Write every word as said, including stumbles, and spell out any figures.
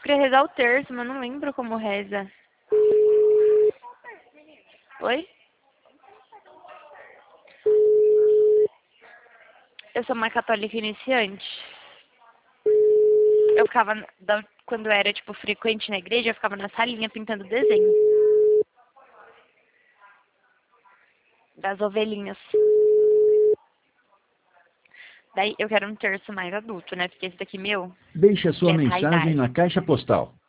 queria rezar o terço, mas não lembro como reza. Oi? Eu sou uma católica iniciante. Eu ficava, da- quando eu era, tipo, frequente na igreja, eu ficava na salinha pintando desenho. Das ovelhinhas. Daí eu quero um terço mais adulto, né? Porque esse daqui meu, Deixe a que sua é da mensagem idade. na caixa postal.